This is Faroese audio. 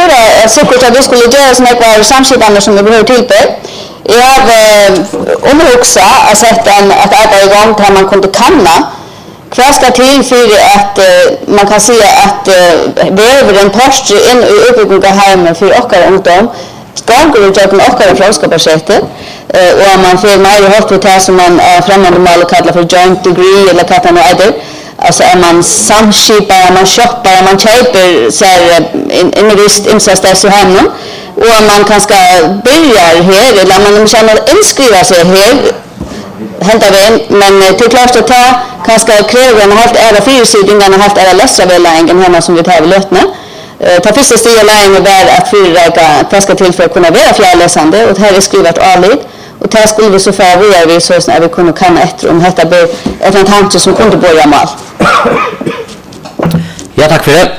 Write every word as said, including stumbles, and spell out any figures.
pura säkert att vi skulle göra såna här samskipande som vi behöver tillbör. Jag har omhuxa att sätta en att arbeta igång där man kunde kanna. Vad ska till för att uh, man kan säga att uh, behöver en post in i uppbyggande hem för åkare ungdom. Gånger och jag kan åka från skapprojektet uh, och man får mer hårt på det som man uh, främmande mål kallar för joint degree eller kallar något annat. Alltså är man samskipar, man shoppar, man köper så här in, in i visst insats i hemmen och man kan ska börja här eller man känner inskriva sig här hämtar vi in, men till klart att ta kanske kräver en helt ära fyrsidningarna helt ära läsarvällingen hemma som vi tar vid lötna. Ta första steget lägen är att fyrräka kanske till för att kunna vara fjärrläsande och det här är skrivet avlid. Och det här skulle vi så förvåra vi så att vi kunde kanna efter om detta blir ett tanke som kunde börja mal. Ja, tack för det.